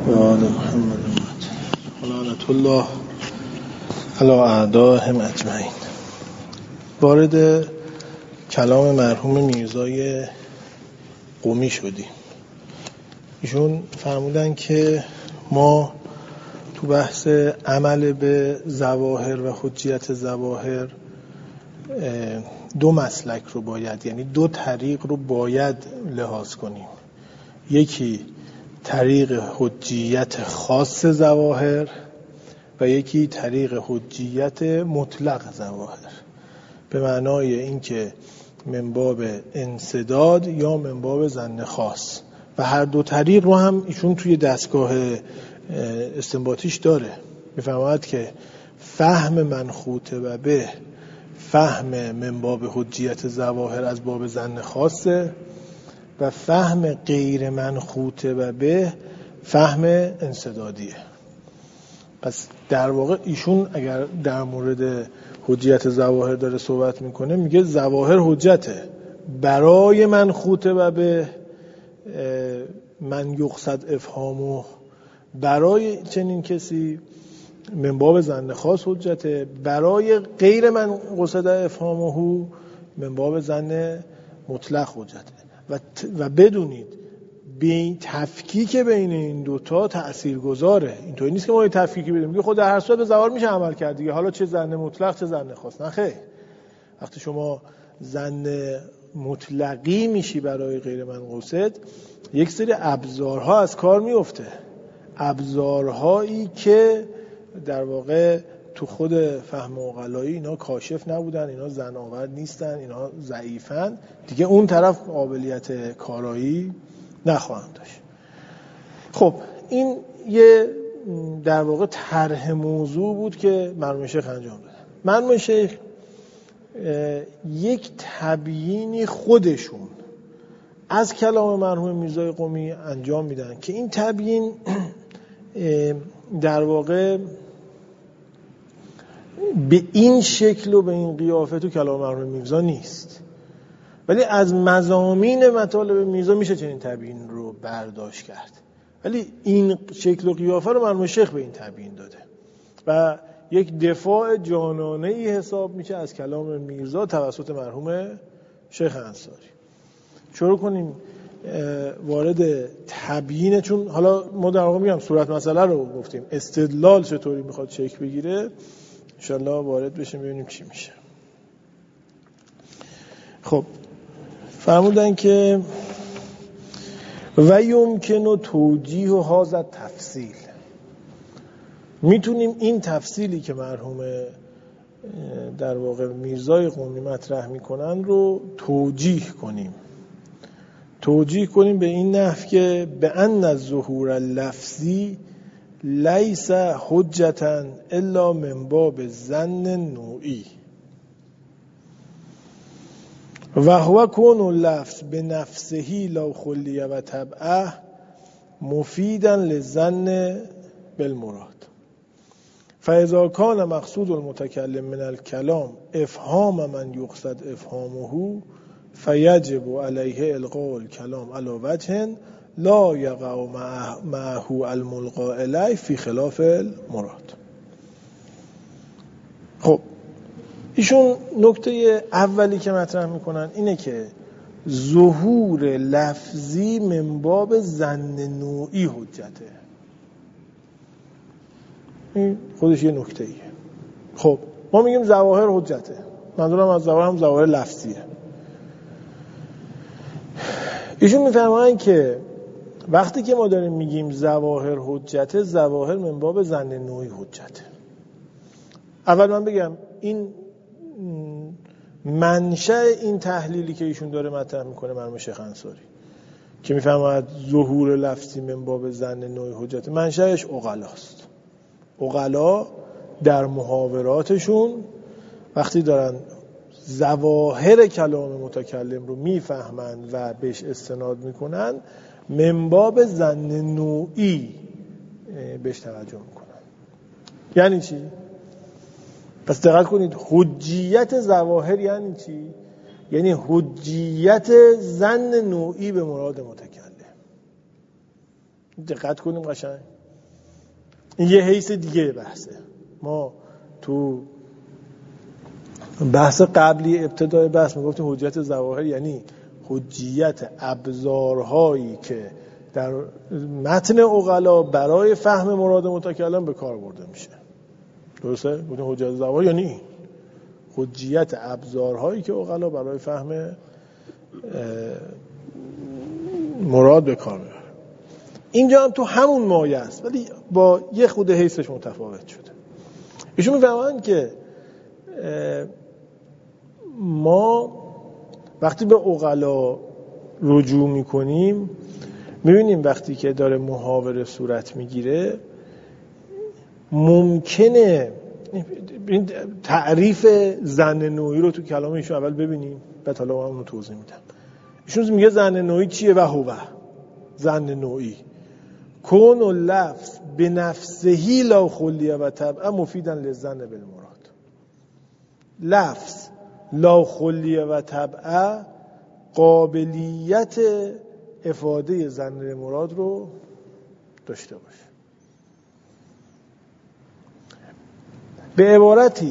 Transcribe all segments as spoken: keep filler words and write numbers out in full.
و آل محمد لعنت الله علی اعدائهم اجمعین. وارد کلام مرحوم میرزای قمی شدیم. ایشون فرمودن که ما تو بحث عمل به ظواهر و حجیت ظواهر دو مسلک رو باید، یعنی دو طریق رو باید لحاظ کنیم. یکی طریق حجیت خاص ظواهر و یکی طریق حجیت مطلق ظواهر، به معنای اینکه من باب انسداد یا من باب ظن خاص، و هر دو طریق رو هم ایشون توی دستگاه استنباطیش داره. میفرماید که فهم منخوط و به فهم من باب حجیت ظواهر از باب ظن خاصه و فهم غیر منخوط و به فهم انسدادیه. پس در واقع ایشون اگر در مورد حجیت ظواهر داره صحبت میکنه، میگه ظواهر حجته برای منخوط و به من یقصد افهامه، برای چنین کسی من باب ظن خاص حجته، برای غیر من قصد افهامه من باب ظن مطلق حجته. و, و بدونید بین تفکیک بین این دوتا تأثیر گذاره. اینطوری نیست که ما یه تفکیکی بدیم میگه خود در هر صورت به ظواهر میشه عمل کرد دیگه، حالا چه ظن مطلق چه ظن خاص. نه خیر، وقتی شما ظن مطلقی میشی برای غیر منقصد، یک سری ابزارها از کار میفته، ابزارهایی که در واقع تو خود فهم عقلایی اینا کاشف نبودن، اینا ظن آور نیستن، اینا ضعیفن دیگه، اون طرف قابلیت کارایی نخواهند داشت. خب این یه در واقع طرح موضوع بود که مرحوم شیخ انجام دادن. مرحوم شیخ یک تبیینی خودشون از کلام مرحوم میرزای قمی انجام میدن که این تبیین در واقع به این شکل و به این قیافه تو کلام مرحوم میرزا نیست، ولی از مضامین مطالب میرزا میشه چنین تبیین رو برداشت کرد، ولی این شکل و قیافه رو مرحوم شیخ به این تبیین داده و یک دفاع جانانه ای حساب میشه از کلام میرزا توسط مرحوم شیخ انصاری. شروع کنیم وارد تبیین، چون حالا ما در واقع میگم صورت مسئله رو گفتیم، استدلال چطوری میخواد شکل بگیره انشالله وارد بشیم ببینیم چی میشه. خب فرمودن که و یمکن توجیه و هذا تفصیل، میتونیم این تفصیلی که مرحوم در واقع میرزای قمی مطرح میکنن رو توجیه کنیم توجیه کنیم به این نحو که به ان الظهور اللفظی لیس حجتا الا من باب ظن نوعی و هو کون اللفظ به نفسه لو خلیه و طبعه مفیدا لظن بالمراد، فاذا کان مقصود المتکلم من الکلام افهام من یقصد افهامه فیجب علیه القاء الکلام علی وجه لا یقع معه الملقا الیه فی خلاف المراد. خب ایشون نکته اولی که مطرح میکنن اینه که ظهور لفظی من باب ظن نوعی حجته. این خودش یه نکته ایه. خب ما میگیم ظواهر حجته، منظورم از ظواهر هم ظواهر لفظیه. ایشون میفرمایند که وقتی که ما داریم میگیم ظواهر حجته، ظواهر من باب ظن نوعی حجته. اول من بگم این منشأ این تحلیلی که ایشون داره مطرح میکنه مرحوم شیخ انصاری که میفرماید ظهور لفظی من باب ظن نوعی حجته، منشأش عقلاست. عقلا در محاوراتشون وقتی دارن ظواهر کلام متکلم رو میفهمند و بهش استناد میکنن، من باب ظن نوعی بهش توجه میکنن. یعنی چی؟ پس دقت کنید، حجیت ظواهر یعنی چی؟ یعنی حجیت ظن نوعی به مراد متکلم. دقت کنیم قشنگ. این یه حیث دیگه بحثه. ما تو بحث قبلی ابتدای بحث میگفتیم حجیت ظواهر یعنی حجیت ابزارهایی که در متن عقلا برای فهم مراد متکلم به کار برده میشه. درسته؟ گفتیم حجیت ظواهر یعنی این حجیت ابزارهایی که عقلا برای فهم مراد به کار میبره. اینجا هم تو همون مایه است ولی با یه خود حیثش متفاوت شده. ایشون میفهمن که ما وقتی به عقلا رجوع میکنیم میبینیم وقتی که داره محاوره صورت میگیره ممکنه این تعریف ظن نوعی رو تو کلام ایشون اول ببینیم بعد حالا من اون رو توضیح میدم. ایشون میگه ظن نوعی چیه و هو ظن نوعی کون و لفظ به نفسهی لا خلیه و طبعا مفیدن للظن بالمراد. لفظ لا خلیه و طبعا قابلیت افاده ظن مراد رو داشته باشه. به عبارتی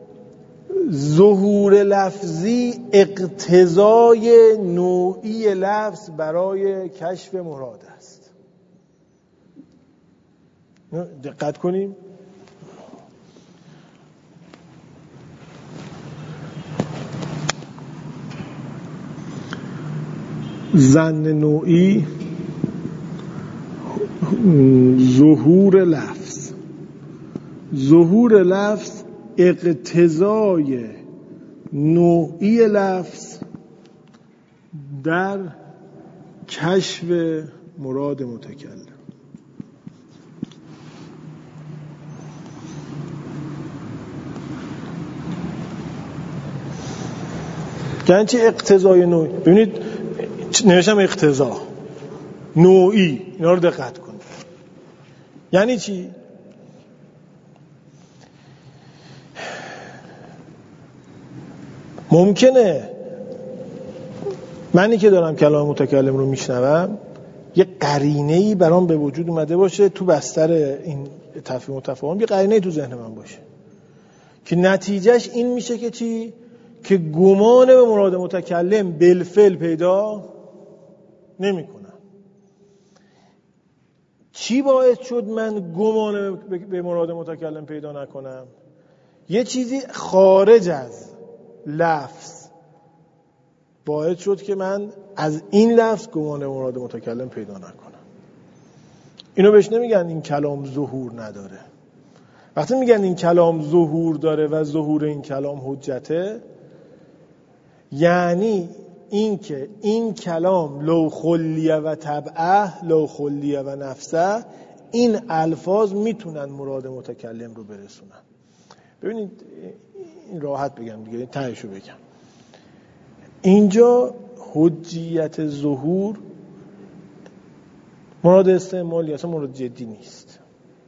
ظهور لفظی اقتضای نوعی لفظ برای کشف مراد است. دقت کنیم. ظن نوعی ظهور لفظ ظهور لفظ اقتضای نوعی لفظ در کشف مراد متکلم. یعنی چه اقتضای نوعی؟ ببینید نوشتم اقتضا نوعی، اینا رو دقت کنید. یعنی چی؟ ممکنه منی که دارم کلام متکلم رو میشنوم یه قرینه‌ای برام به وجود اومده باشه تو بستر این تفهیم و تفاهم، یه قرینه‌ای تو ذهن من باشه که نتیجهش این میشه که چی؟ که گمان به مراد متکلم بالفعل پیدا نمی‌کنم. چی باعث شد من گمان به مراد متکلم پیدا نکنم؟ یه چیزی خارج از لفظ باعث شد که من از این لفظ گمان مراد متکلم پیدا نکنم. اینو بهش نمیگن این کلام ظهور نداره. وقتی میگن این کلام ظهور داره و ظهور این کلام حجته، یعنی این که این کلام لو خلیه و طبعه لو خلیه و نفسه، این الفاظ میتونن مراد متکلم رو برسونن. ببینید این راحت بگم دیگه، تهشو بگم. اینجا حجیت ظهور مراد استعمالی، اصلا مراد جدی نیست.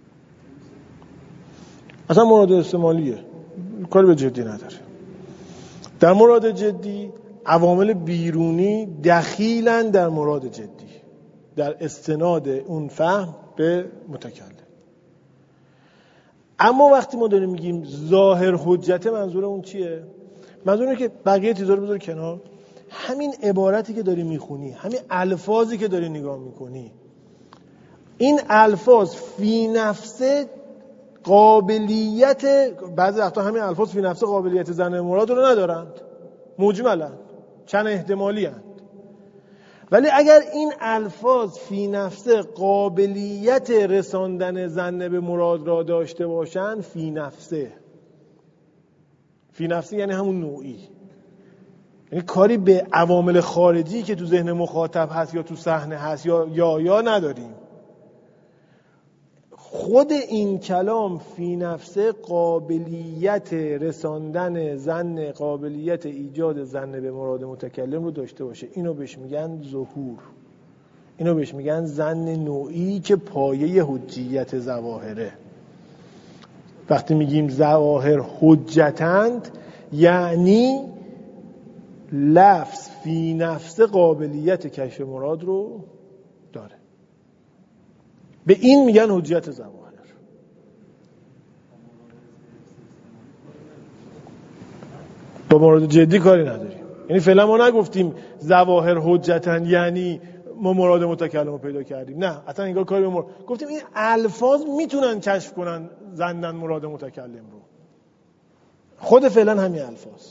اصلا مراد استعمالیه، کاری به جدی نداره. در مراد جدی عوامل بیرونی دخیلن در مراد جدی، در استناد اون فهم به متکلم. اما وقتی ما داریم میگیم ظاهر حجت، منظور اون چیه؟ منظور اینه که بقیه چیزا رو بذار کنار، همین عبارتی که داری میخونی، همین الفاظی که داری نگاه میکنی، این الفاظ فی نفسه قابلیت، بعضی وقتا همین الفاظ فی نفسه قابلیت ظن مراد رو ندارند، مجملند، چند احتمالی هست. ولی اگر این الفاظ فی نفسه قابلیت رساندن ظن به مراد را داشته باشند، فی نفسه فی نفسه یعنی همون نوعی، یعنی کاری به عوامل خارجی که تو ذهن مخاطب هست یا تو صحنه هست یا یا یا نداریم. خود این کلام فی نفسه قابلیت رساندن ظن، قابلیت ایجاد ظن به مراد متکلم رو داشته باشه. اینو بهش میگن ظهور، اینو بهش میگن ظن نوعی که پایه حجیت ظواهره. وقتی میگیم ظواهر حجتند یعنی لفظ فی نفسه قابلیت کشف مراد رو داره. به این میگن حجیت ظواهر. با مورد جدی کاری نداریم. یعنی فعلا ما نگفتیم ظواهر حجتن یعنی ما مراد متکلم رو پیدا کردیم، نه اصلا انگار کاری به مراد. گفتیم این الفاظ میتونن کشف کنن زندن مراد متکلم رو، خود فعلا همین الفاظ.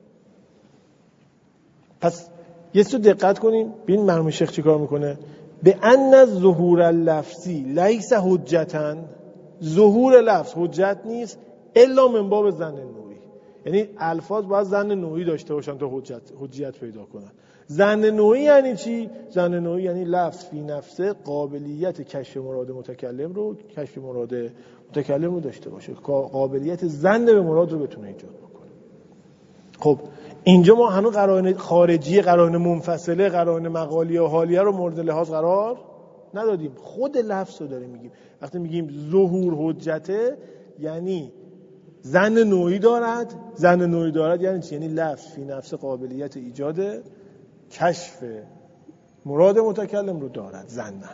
پس یه سو دقت کنیم ببین مرحوم شیخ چی کار میکنه. به ان ظهور اللفظی لیس حجتن، ظهور لفظ حجت نیست الا من باب ظن نوعی. یعنی الفاظ باید ظن نوعی داشته باشن تا حجت حجیت پیدا کنن. ظن نوعی یعنی چی؟ ظن نوعی یعنی لفظ فی نفسه قابلیت کشف مراد متکلم رو کشف مراد متکلم رو داشته باشه، قابلیت ظن به مراد رو بتونه ایجاد بکنه. خب اینجا ما هنوز قرائن خارجی، قرائن منفصله، قرائن مقالیه و حالیه رو مورد لحاظ قرار ندادیم، خود لفظ رو داریم میگیم. وقتی میگیم ظهور حجته یعنی ظن نوعی دارد. ظن نوعی دارد یعنی چی؟ یعنی لفظ فی نفس قابلیت ایجاد کشف مراد متکلم رو دارد ظنن.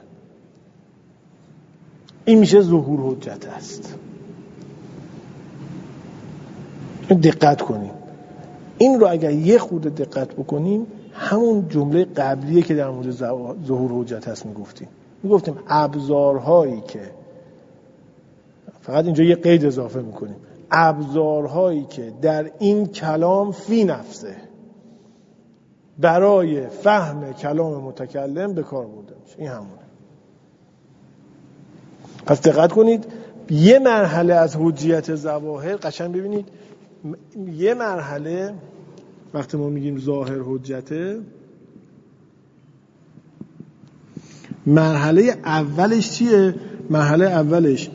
این میشه ظهور حجت است. دقت کنیم این رو، اگر یه خورده دقت بکنیم همون جمله قبلیه که در مورد ظهور حجت هست میگفتیم. میگفتیم ابزارهایی که، فقط اینجا یه قید اضافه میکنیم، ابزارهایی که در این کلام فی نفسه برای فهم کلام متکلم به کار برده میشه. این همونه. پس دقت کنید یه مرحله از حجیت ظواهر، قشنگ ببینید یه مرحله وقتی ما میگیم ظاهر حجته، مرحله اولش چیه؟ مرحله اولش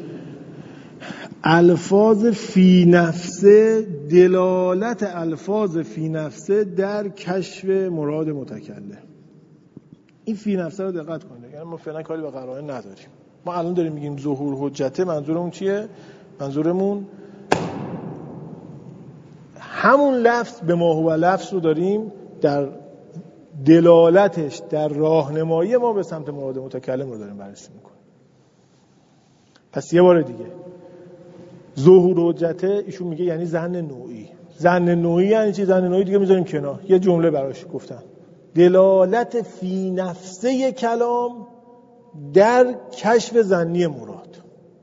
الفاظ فی نفسه، دلالت الفاظ فی نفسه در کشف مراد متکلم. این فی نفسه رو دقت کنید. یعنی ما فعلا کاری به قرائن نداریم. ما الان داریم میگیم ظهور حجته، منظورمون چیه؟ منظورمون همون لفظ به ما هو لفظ رو داریم در دلالتش، در راهنمایی ما به سمت مراد متکلم رو داریم بررسی میکنیم. پس یه بار دیگه ظهور حجته ایشون میگه یعنی ظن نوعی. ظن نوعی یعنی چی؟ ظن نوعی دیگه میذاریم کنار، یه جمله براش گفتم، دلالت فی نفسه کلام در کشف ظنی مراد.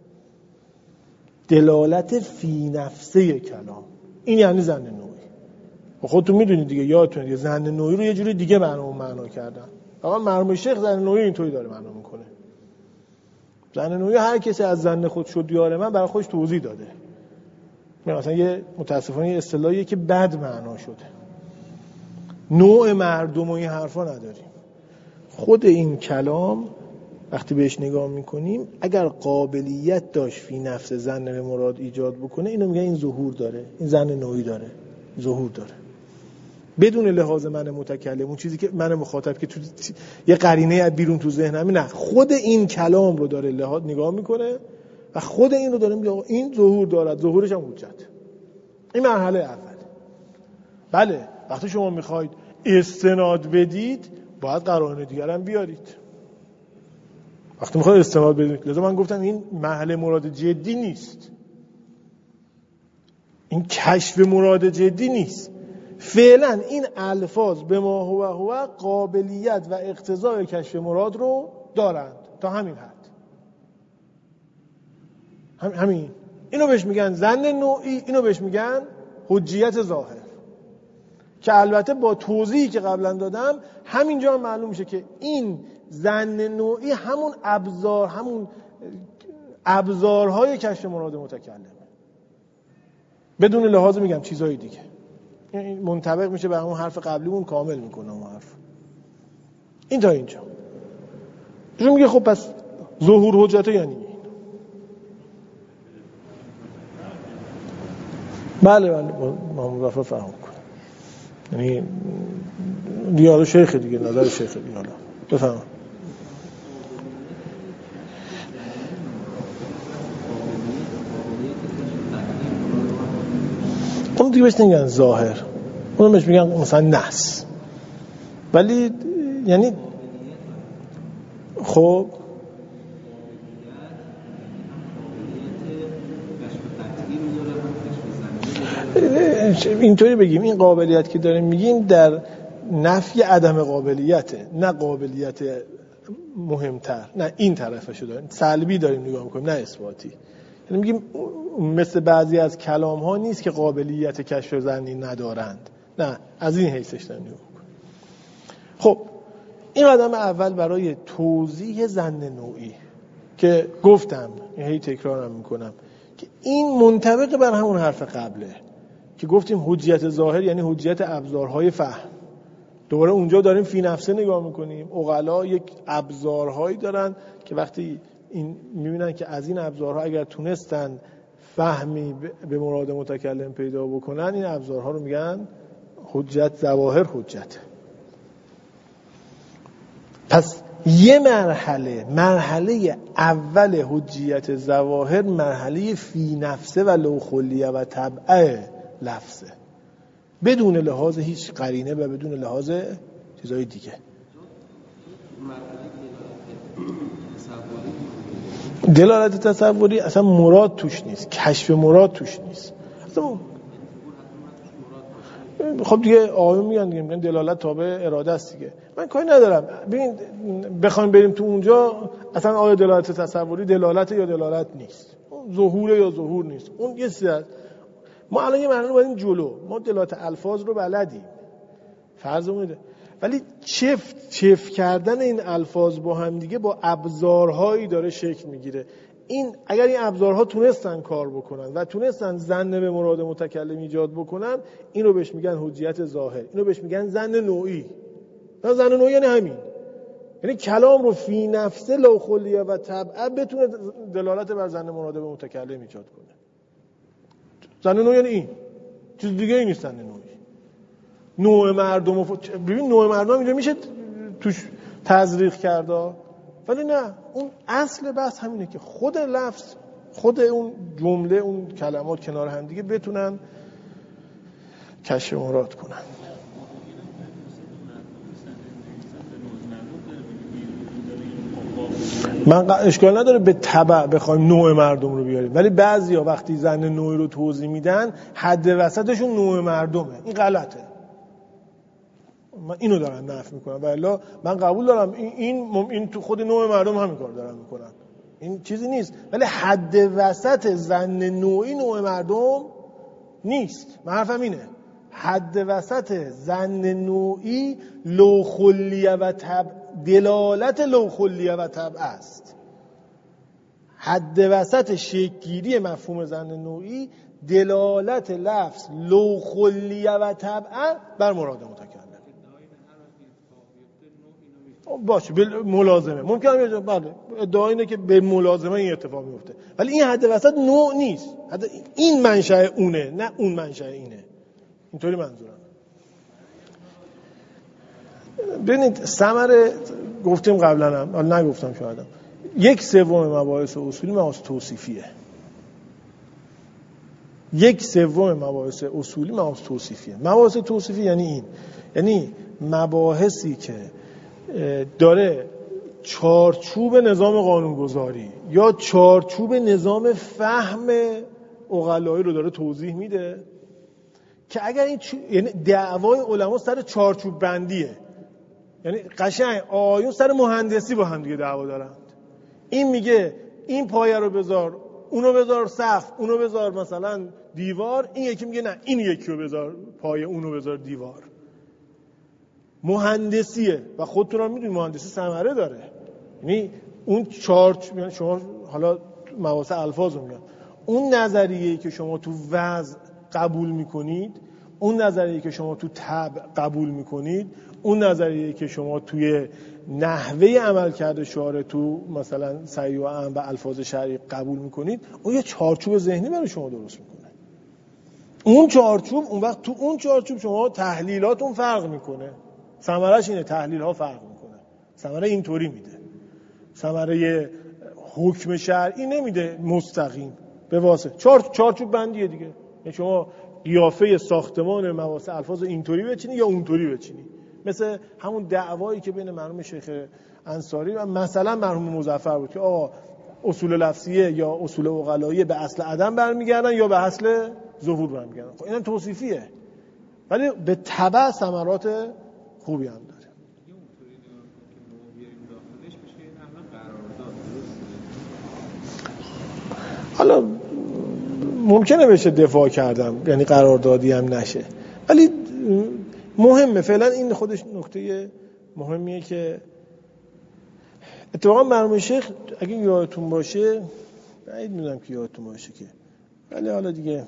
دلالت فی نفسه کلام، این یعنی ظن نوعی. خودتون میدونید دیگه، یادتونه ظن نوعی رو یه جوری دیگه معنا معنا کردن. واقعا مرحوم شیخ ظن نوعی اینطوری داره معنا میکنه. ظن نوعی هر کسی از ظن خود شد دیار من برای خودش توضیح داده. مثلا یه متاسفانه یه اصطلاحیه که بد معنا شده. نوع مردم و این حرفا نداریم. خود این کلام وقتی بهش نگاه میکنیم اگر قابلیت داشت فی نفس ظن به مراد ایجاد بکنه، اینو میگن این ظهور داره، این ظن نوعی داره، ظهور داره، بدون لحاظ من متکلم، اون چیزی که من مخاطب که تو یه قرینه از بیرون تو ذهنم، نه، خود این کلام رو داره لحاظ نگاه میکنه و خود این رو داره میگه این ظهور دارد، ظهورش هم حجت. این مرحله اول. بله وقتی شما میخواید استناد بدید باید قرائن دیگر هم بیارید. وقتی میخواید استناد بدید، لذا من گفتم این مرحله مراد جدی نیست، این کشف مراد جدی نیست. فعلا این الفاظ به ما هو هو قابلیت و اقتضای کشف مراد رو دارند تا همین حد. هم همین. اینو بهش میگن ظن نوعی، اینو بهش میگن حجیت ظاهر، که البته با توضیحی که قبلا دادم همینجا هم معلوم میشه که این ظن نوعی همون ابزار همون ابزارهای کشف مراد متکلمه، بدون لحاظ میگم چیزهای دیگه. این منطبق میشه به همون حرف قبلیمون، کامل میکنه اون حرف. این تا اینجا چون میگه خب پس ظهور حجت یعنی این. بله بله ما مظفر فهم کنم، یعنی دیار شیخ دیگه، نظر شیخ دیگه. حالا بفهم. اون دیگه بهش نمیگن ظاهر، اون بهش میگن مثلا نص. ولی یعنی خب اینطوری بگیم این قابلیت که داریم میگیم در نفی عدم قابلیته، نه قابلیت مهمتر، نه این طرفشو داریم سلبی داریم نگاه میکنیم نه اثباتی. یعنی میگیم مثل بعضی از کلام ها نیست که قابلیت کشف ظنی ندارند، نه از این حیثش داریم نگاه میکنیم. خب این قدم اول برای توضیح ظن نوعی که گفتم هی تکرارم میکنم که این منطبق بر همون حرف قبله که گفتیم حجیت ظاهر یعنی حجیت ابزارهای فهم. دوباره اونجا داریم فی نفسه نگاه میکنیم. عقلا یک ابزارهایی دارن که وقتی این میبینن که از این ابزارها اگر تونستن فهمی به مراد متکلم پیدا بکنن، این ابزارها رو میگن حجت ظواهر حجت. پس یه مرحله مرحله اول حجیت ظواهر مرحله فی نفسه و لوخلیه و طبع لفظه، بدون لحاظ هیچ قرینه و بدون لحاظ چیزهای دیگه. دلالت تصوری اصلا مراد توش نیست، کشف مراد توش نیست اصلا. خب دیگه آقایون میگن دیگه میگن دلالت تابع اراده است دیگه، من کاری ندارم. ببین بخوایم بریم تو اونجا اصلا آیا دلالت تصوری دلالت یا دلالت نیست، ظهور یا ظهور نیست، اون یه چیزه. ما الان یه معنی رو بریم جلو، ما دلالت الفاظ رو بلدیم فرضمون، ولی چفت چفت کردن این الفاظ با هم دیگه با ابزارهایی داره شکل میگیره. این اگر این ابزارها تونستن کار بکنن و تونستن ظن به مراد متکلم ایجاد بکنن، اینو بهش میگن حجیت ظاهر، اینو بهش میگن ظن نوعی. نه ظن نوعی یعنی همین، یعنی کلام رو فی نفسه لوخلیه و طبع بتونه دلالت بر ظن مراد به متکلم ایجاد کنه. ظن نوعی یعنی این، چیز دیگه ای نیست. ظن نوعی نوع مردم ف... ببین نوع مردم اینجا میشه توش تزریق کرده، ولی نه، اون اصل بحث همینه که خود لفظ، خود اون جمله، اون کلمات کنار هم دیگه بتونن کشف مراد کنن. من اشکال نداره به تبع بخوایم نوع مردم رو بیاریم، ولی بعضیا وقتی ظن نوعی رو توضیح میدن حد وسطشون نوع مردمه. این غلطه. من اینو دارم نفی میکنم، ولی من قبول دارم این این, این تو خود نوع مردم همین کار دارن میکنن، این چیزی نیست، ولی حد وسط ظن نوعی نوع مردم نیست. من حرفم اینه، حد وسط ظن نوعی لوخلیه و طبع، دلالت لوخلیه و طبع است. حد وسط شکل‌گیری مفهوم ظن نوعی دلالت لفظ لوخلیه و طبع بر مراد متکلم. باشه به ملازمه ممکنه یه بله ادعا اینه که به ملازمه این اتفاق میفته، ولی این حد وسط نوع نیست. حد این منشأ اونه، نه اون منشأ اینه. اینطوری منظورم. ببینید ثمره گفتیم قبلا هم، حالا نگفتم شاید هم. یک سوم مباحث اصولی مباحث توصیفیه. یک سوم مباحث اصولی مباحث توصیفیه. مباحث توصیفی یعنی این، یعنی مباحثی که داره چارچوب نظام قانونگذاری یا چارچوب نظام فهم عقلایی رو داره توضیح میده که اگر این چو... یعنی دعوای علما سر چارچوب بندیه، یعنی قشنگ آیون سر مهندسی با هم دیگه دعوا دارند. این میگه این پایه رو بذار، اونو بذار سقف، اونو بذار مثلا دیوار، این یکی میگه نه این یکی رو بذار پایه، اونو بذار دیوار. مهندسیه و خودتون هم میدونید مهندسی ثمره داره. یعنی اون چارچ، یعنی شما حالا مباحث الفاظ رو میگم، اون نظریه‌ای که شما تو وضع قبول میکنید، اون نظریه‌ای که شما تو طبع قبول میکنید، اون نظریه‌ای که شما توی نحوه عمل کرده شارع تو مثلا صحیح و اعم و الفاظ شرعی قبول میکنید، اون یه چارچوب ذهنی برای شما درست میکنه. اون چارچوب، اون وقت تو اون چارچوب شما تحلیلاتون فرق میکنه. ثمرش اینه، تحلیل ها فرق میکنه. ثمره اینطوری میده، ثمره حکم شرعی نمیده مستقیم به واسطه چار چارچوب بندیه دیگه. یعنی شما قیافه ساختمان مباحث الفاظ اینطوری بچینی یا اونطوری بچینی. مثل همون دعوایی که بین مرحوم شیخ انصاری و مثلا مرحوم مظفر بود که آقا اصول لفظیه یا اصول عقلاییه به اصل عدم برمیگردن یا به اصل ظهور برمیگردن. خب اینم توصیفیه ولی به تبع ثمرات خوبی هم داره. حالا ممکنه بشه دفاع کردم یعنی قراردادی هم نشه ولی مهمه فعلا این خودش نکته مهمیه که اتفاقا مرحوم شیخ اگه یادتون باشه بعید میدونم که یادتون باشه که ولی حالا دیگه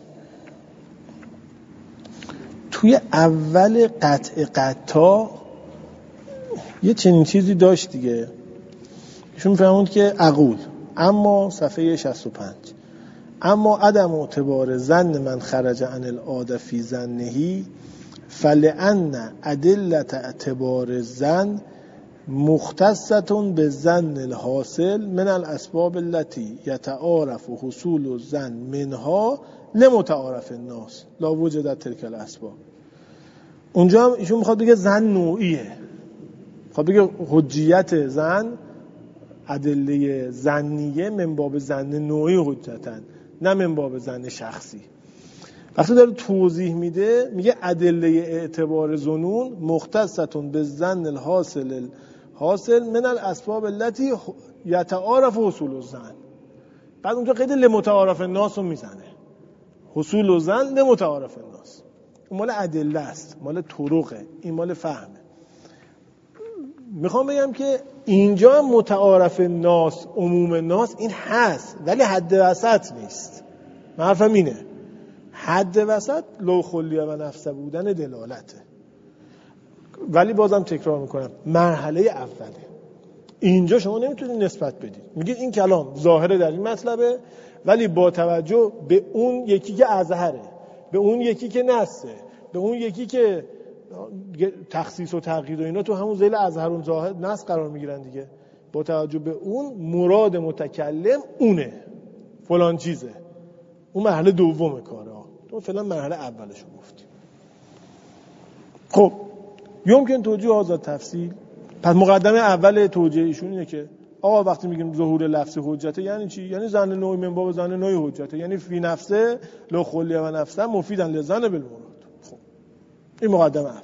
توی اول قطع قطع یه چنین چیزی داشت دیگه ایشون فهموند که عقول اما صفحه شصت و پنج اما عدم اعتبار ظن من خرج عن العاده فی ظنه فلأن ادلت اعتبار الظن مختصة بالظن الحاصل من الاسباب التي يتعارف حصول الظن منها لمتعارف الناس لا وجدت تلك الاسباب. اونجا هم ایشون میخواد بگه ظن نوعیه، میخواد بگه حجیت ظن ادله ظنیه من باب ظن نوعی حجتن نه من باب ظن شخصی. وقتی داره توضیح میده میگه ادله اعتبار ظنون مختصتون به ظن الحاصل حاصل من الاسباب التي يتعارف حصول الظن. بعد اونجا قید لمتعارف الناس رو میزنه، حصول الظن لمتعارف الناس. اون مال ادله است، مال طرقه، این مال فهمه. میخوام بگم که اینجا متعارف الناس عموم الناس این هست ولی حد وسط نیست. من حرفم اینه حد وسط لو خلیه و نفسه بودن دلالته. ولی بازم تکرار میکنم مرحله اوله. اینجا شما نمیتونید نسبت بدید، میگید این کلام ظاهره در این مطلبه ولی با توجه به اون یکی که ازهره، به اون یکی که نسه، به اون یکی که تخصیص و تقیید و اینا تو همون ذیل ازهر و ظاهر نص قرار میگیرن دیگه. با توجه به اون مراد متکلم اونه فلان چیزه، اون مرحله دومه کاره ها. تو فعلا مرحله اولشو گفتیم. خب یمکن توجیه آزاد تفصیل. پس مقدمه اول توجیه ایشون اینه که آقا وقتی میگیم ظهور لفظی حجته یعنی چی؟ یعنی ظن نوعی من باب ظن نوعی حجته، یعنی فی نفسه لا خلیه و نفسه مفیدن لظن بالمراد. خب این مقدمه اول.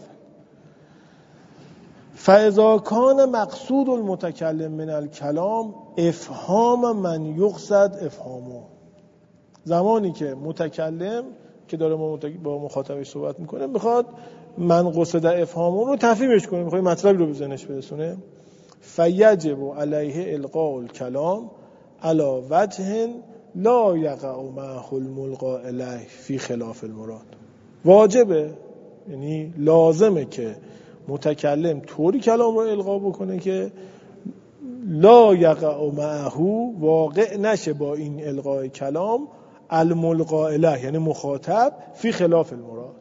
فاذا کان مقصود المتکلم من الکلام افهام من یقصد افهامه. زمانی که متکلم که داره با مخاطبش صحبت میکنه میخواد من قصد افهامون رو تفهیمش کنه، میخواد مطلبی رو به ذهنش برسونه، فیجب علیه القاء الکلام علی وجه لا یقع معه الملقا الیه فی خلاف المراد. واجبه یعنی لازمه که متکلم طوری کلام رو القا بکنه که لا یقع معه واقع نشه با این القاء کلام الملقا الیه یعنی مخاطب فی خلاف المراد.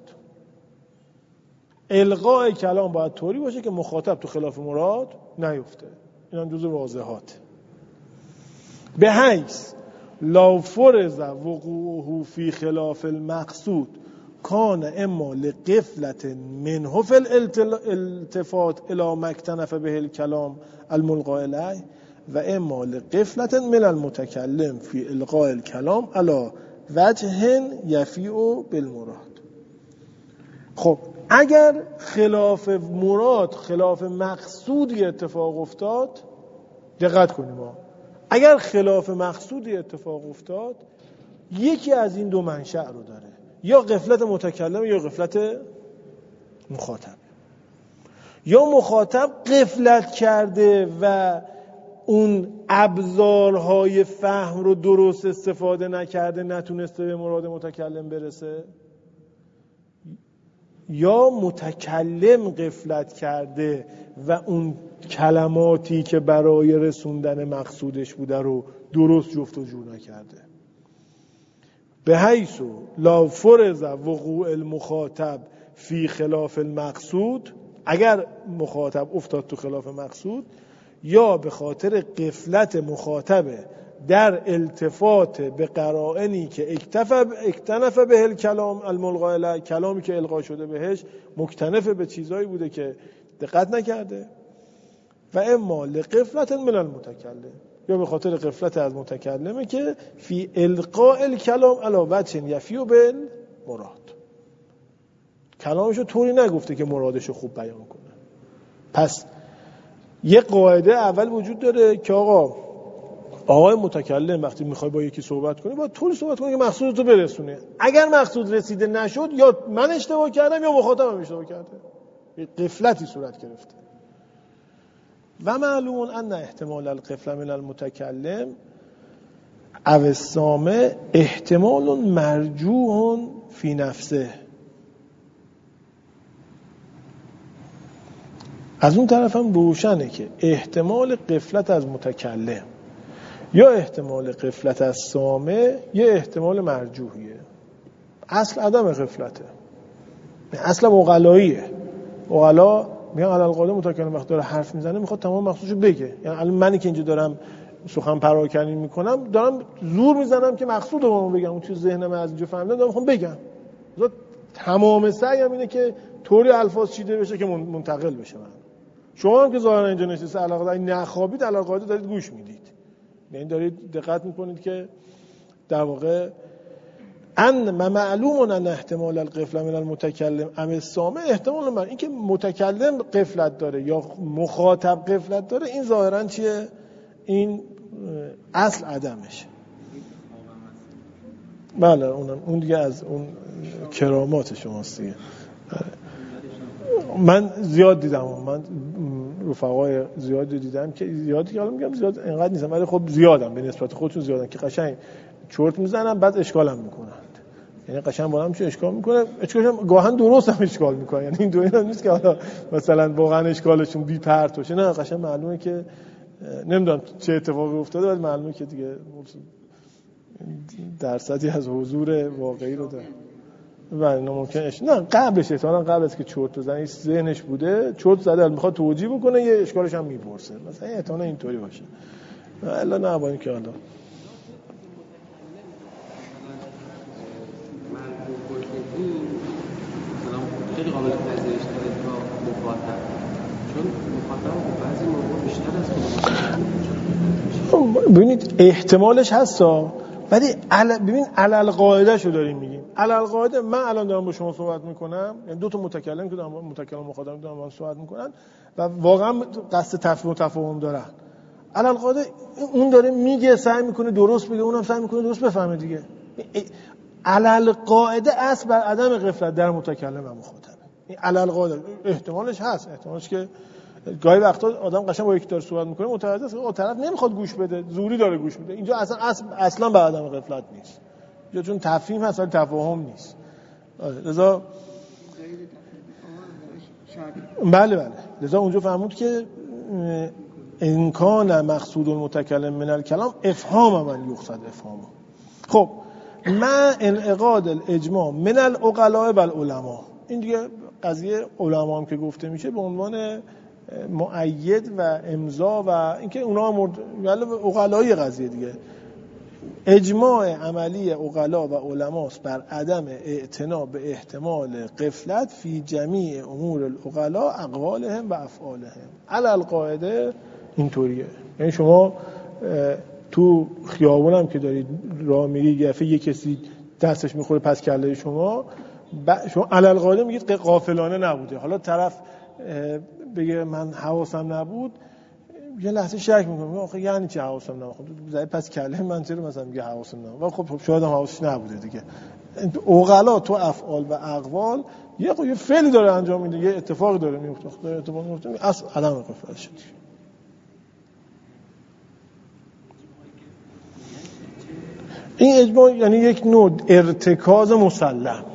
القاء کلام باید طوری باشه که مخاطب تو خلاف مراد نیفته. این هم جزو واضحات. به حیث لا فرض وقوعه فی خلاف المقصود کان اما لقفلت منه فی الالتفات الى مکتنف به الکلام الملقا الیه و اما لقفلت من المتکلم فی القاء الکلام علی وجه یفیع بالمراد. خب اگر خلاف مراد خلاف مقصودی اتفاق افتاد، دقت کنیم ها، اگر خلاف مقصودی اتفاق افتاد یکی از این دو منشأ رو داره، یا غفلت متکلم یا غفلت مخاطب. یا مخاطب غفلت کرده و اون ابزارهای فهم رو درست استفاده نکرده، نتونسته به مراد متکلم برسه، یا متکلم غفلت کرده و اون کلماتی که برای رسوندن مقصودش بوده رو درست جفت و جور نکرده. به حیث لا فرض وقوع المخاطب فی خلاف المقصود، اگر مخاطب افتاد تو خلاف مقصود، یا به خاطر غفلت مخاطب در التفات به قرائنی که اکتنف به الکلام الملقا الیه، کلامی که القا شده بهش مکتنف به چیزایی بوده که دقت نکرده، و اما لغفلت من المتکلم، یا به خاطر غفلت از متکلمه که فی القاء الکلام علی وجه یفی بالمراد، کلامشو طوری نگفته که مرادشو خوب بیان کنه. پس یه قاعده اول وجود داره که آقا آقای متکلم وقتی میخوای با یکی صحبت کنی باید طوری صحبت کنی که مقصودتو برسونه. اگر مقصود رسیده نشد یا من اشتباه کردم یا مخاطبم اشتباه کرده، یه غفلتی صورت گرفته. و معلوم ان احتمال الغفله من المتکلم او السامع احتمال مرجوح فی نفسه. از اون طرف هم روشنه که احتمال غفلت از متکلم یا احتمال غفلت از سامع یه احتمال مرجوحیه. اصل عدم غفلته، اصل عقلاییه. عقلا میگن علالقاعده متکلم وقت داره حرف میزنه میخواد تمام مقصودشو بگه. یعنی الان منی که اینجا دارم سخن پراکنی میکنم دارم زور میزنم که مقصودمو بگم، اون چیز ذهنم از اینجا فهمیدم دارم میخوام بگم. تمام سعیم اینه که طوری الفاظ چیده بشه که منتقل بشه. من شما هم که ظاهرا اینجا نشسته علاقه نخوابید، علالقاعده دارید گوش میدید، یعنی دارید دقت میکنید که در واقع ان معلوم ان احتمال الغفله من المتکلم ام السامع احتمال من این که متکلم غفلت داره یا مخاطب غفلت داره، این ظاهرا چیه؟ این اصل عدمشه. بله اونم اون دیگه از اون کرامات شماست دیگه. من زیاد دیدم، من رفقای زیادی دیدم که زیادی که حالا میگم زیاد اینقدر نیستم ولی خب زیادم به نسبت خودشون زیادن که قشنگ چرت میزنن بعد اشکالم میکنن. یعنی قشنگ با هم چه اشکال میکنه، اشکالش هم گاهن درست هم اشکال میکنه. یعنی این دو اینا نیست که حالا مثلا واقعا اشکالشون بی پرت باشه، نه قشنگ معلومه که نمیدونم چه اتفاقی افتاده ولی معلومه که دیگه درصدی از حضور واقعی رو داره. ولی ممکنه نه قبلش احتمالاً قبل از که چرت بزنه ذهنش بوده چرت زده میخواد توجیه بکنه یه اشکالش هم میپرسه، مثلا احتمالاً اینطوری باشه. الا نه با این که حالا خیلی قابل پذیرش داره تا مخاطب، چون مخاطب بعضی موقع بیشتر از ببینید احتمالش هستا، ولی عل... ببین علل قاعده شو داریم میگیم. علل قاعده من الان دارم با شما صحبت میکنم، یعنی دو تا متکلم که دارم متکلم مخاطب دارم با هم صحبت میکنن و واقعا قصد تفاهم و تفاهم دارن. علل قاعده اون داره میگه سعی میکنه درست بگه، اونم سعی میکنه درست بفهمه دیگه. علل قاعده اصل بر عدم غفلت در متکلم و مخاطب. این علل قاعده احتمالش هست، احتمالش که گاهی وقتا آدم قشنگ با یکی داره صحبت میکنه متوجه است که اون طرف نمیخواد گوش بده، زوری داره گوش میده. اینجا اصلا اصلا اصلا بر عدم غفلت نیست، یا چون تفهیم هست ولی تفاهم نیست. لذا بله بله لذا اونجا فهمود که امکان مقصود المتکلم من الکلام افهام من یقصد افهامه. خب ما انعقاد الاجماع من العقلاء و العلماء، این دیگه قضیه علما هم که گفته میشه به عنوان مؤید و امضا و اینکه اونا مورد ولی عقلای قضیه دیگه. اجماع عملی عقلا و علماست بر عدم اعتنا به احتمال غفلت فی جمیع امور العقلا اقوالهم و افعالهم. علی القاعده اینطوریه. یعنی شما تو خیابون هم که دارید راه میرید یه دفعه یه کسی دستش میخوره پس کله شما ب... شما علی القاعده میگید غافلانه نبوده. حالا طرف بگه من حواسم نبود، یه لحظه شک میکنم آخه یعنی چی حواسم نبود؟ خب زای پس کله من چرا مثلا میگه حواسم نبود؟ خب شاید هم حواسش نبوده دیگه. عقلا تو افعال و اقوال یه یه فعلی داره انجام میده، یه اتفاقی داره میفته، داره اتفاق میفته، اصل عدم غفلت شد. این اجماع یعنی یک نوع ارتکاز مسلم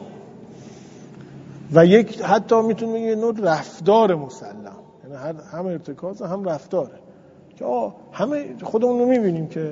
و یک حتی میتونیم بگیم نوع رفتار مسلم، یعنی هم ارتکاز هم رفتاره که آه همه خودمون رو میبینیم که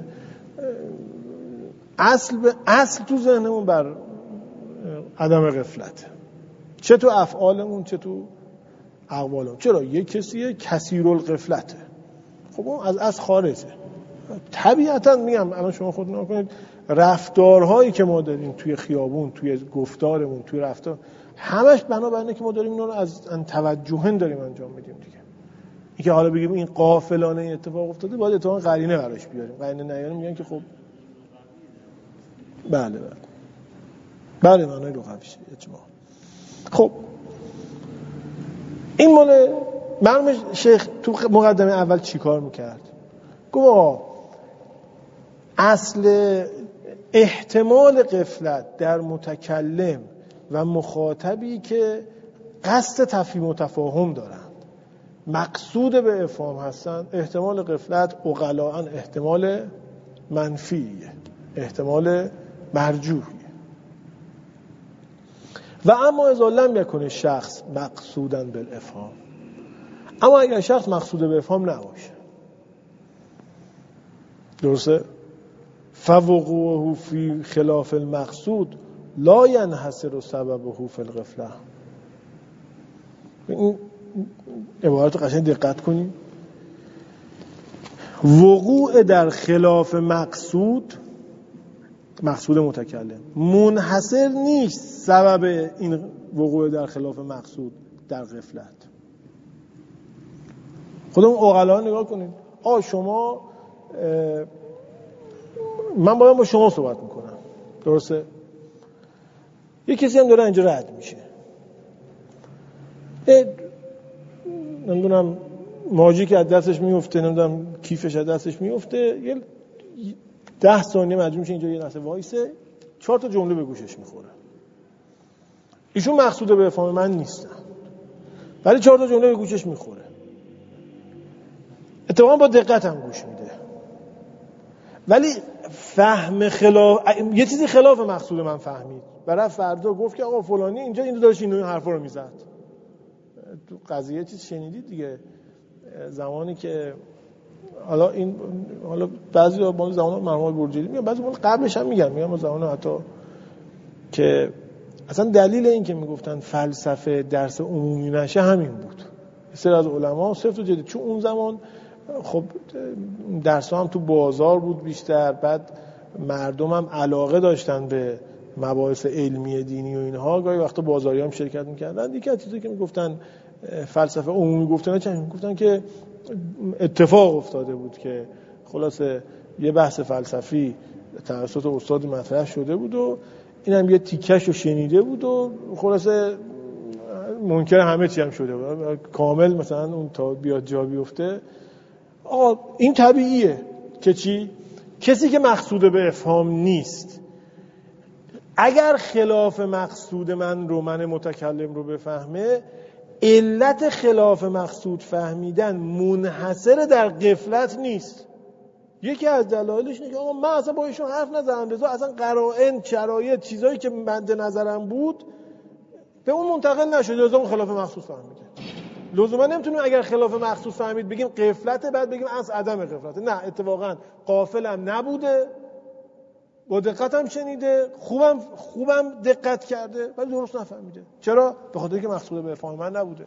اصل به اصل تو ذهنمون بر عدم غفلت، چه تو افعالمون چه تو اقوالمون. چرا یک کسیه کثیرالغفلته، خب اون از اصل خارجه. طبیعتا میگم الان شما خود نگاه کنید رفتارهایی که ما داریم توی خیابون، توی گفتارمون، توی رفتار، همش بنابر اینه که ما داریم اینا رو از ان توجهن داریم انجام میدیم دیگه. این که حالا بگیم این غافلانه این اتفاق افتاده، باید اتفاقا قرینه براش بیاریم. قرینه نیاریم میگن که خب بله بله بله معنای لغویشه اجماع. خب این مال مرحوم شیخ تو مقدمه اول چی کار میکرد؟ گفت اصل احتمال غفلت در متکلم و مخاطبی که قصد تفهیم و تفاهم دارند، مقصود به افهام هستند، احتمال غفلت عقلاً احتمال منفیه، احتمال مرجوحیه. و اما اذا لم یکن شخص مقصوداً بالافهام، اما اگر شخص مقصود به افهام نباشه، درسته؟ فوقوعه فی خلاف المقصود لا ینحصر سببه فی الغفله. این عبارت رو قشنگ دقت کنید. وقوع در خلاف مقصود، مقصود متکلم، منحصر نیست سبب این وقوع در خلاف مقصود در غفلت. خودمون عقلا نگاه کنید. آ شما من باید با شما صحبت میکنم، درسته؟ یه کسی هم داره اینجا رد میشه، نمیدونم ماجی که از دستش میفته، نمیدونم کیفش از دستش میفته، یه ده ثانیه مجبور میشه اینجا یه لحظه وایسه، چهار تا جمله به گوشش میخوره. ایشون مقصود به افهام من نیستن، ولی چهار تا جمله به گوشش میخوره. اتفاقا با دقت هم گوش میده، ولی فهم خلاف، یه چیزی خلاف مقصود من فهمید، برای فردا گفت که آقا فلانی اینجا اینو داشت این حرفا رو میزد. تو قضیه چیز شنیدید دیگه، زمانی که حالا این حالا بعضی مال زمان مرحوم برجلی میگن، بعضی مال قبلش هم میگن، میگم زمان حتی که اصلا دلیل این که میگفتن فلسفه درس عمومی نشه همین بود. سر از علما صرف و جدی، چون اون زمان خب درس‌ها هم تو بازار بود بیشتر، بعد مردم هم علاقه داشتن به مباحث علمی دینی و اینها، گاهی وقتا بازاری هم شرکت میکردن. دیگه از چیزی که میگفتن فلسفه عمومی گفتن چه میگفتن که اتفاق افتاده بود که خلاصه یه بحث فلسفی توسط استاد مطرح شده بود و اینم یه تیکش رو شنیده بود و خلاصه منکر همه چی هم شده بود، کامل مثلا اون تا بیاد جا بیفته. آقا این طبیعیه که چی؟ کسی که مقصود به افهام نیست، اگر خلاف مقصود من رو، من متکلم رو بفهمه، علت خلاف مقصود فهمیدن منحصر در غفلت نیست. یکی از دلایلش اینه که آقا من اصلا با ایشون حرف نزدم، رضا اصلا قرائن، شرایط، چیزایی که مد نظرم بود به اون منتقل نشده، رضا اون خلاف مقصود فهمیده. لزوما نمیتونیم اگر خلاف مقصود فهمید بگیم غفلته، بعد بگیم از عدم غفلته. نه، اتفاقا غافلم نبوده، با دقت هم شنیده، خوبم خوبم دقت کرده، ولی درست نفهمیده. چرا؟ به خاطر که مقصود به افهام من نبوده.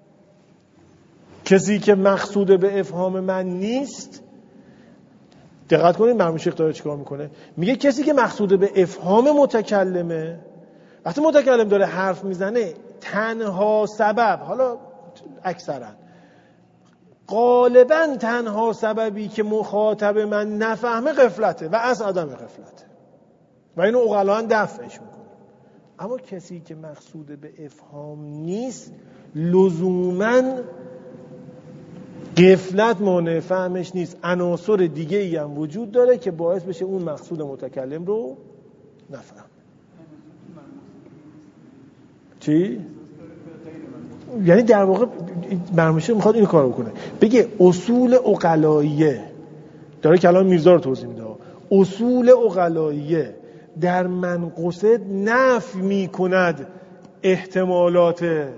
کسی که مقصود به افهام من نیست، دقت کنید مرحوم شیخ داره چیکار میکنه. میگه کسی که مقصود به افهام متکلمه، وقتی متکلم داره حرف میزنه، تنها سبب، حالا اکثرا غالبا تنها سببی که مخاطب من نفهمه غفلته و از عدم غفلته و اینو عقلاً دفعش میکنه. اما کسی که مقصود به افهام نیست، لزوماً غفلت مانع فهمش نیست، عناصر دیگه ای هم وجود داره که باعث بشه اون مقصود متکلم رو نفهم. چی؟ یعنی در واقع مرموشه میخواد این کارو بکنه، بگه اصول عقلاییه، داره کلام میرزا رو توضیح میده، اصول عقلاییه در منقصد نفی میکند احتمالات،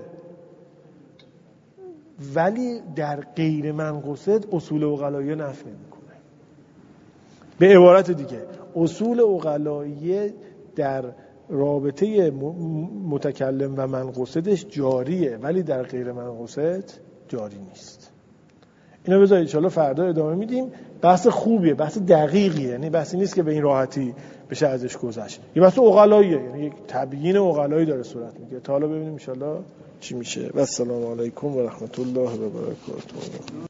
ولی در غیر منقصد اصول عقلاییه نفی نمیکنه. به عبارت دیگه اصول عقلاییه در رابطه متکلم و منقصدش جاریه، ولی در غیر منقصد جاری نیست. اینا بذارید ان شاءالله فردا ادامه میدیم. بحث خوبیه، بحث دقیقیه، یعنی بحثی نیست که به این راحتی بشه ازش گذشت. یه بحث عقلاییه، یعنی یک تبیین عقلایی داره صورت میگیره. تا حالا ببینیم ان شاءالله چی میشه. و السلام علیکم و رحمت الله و برکاته.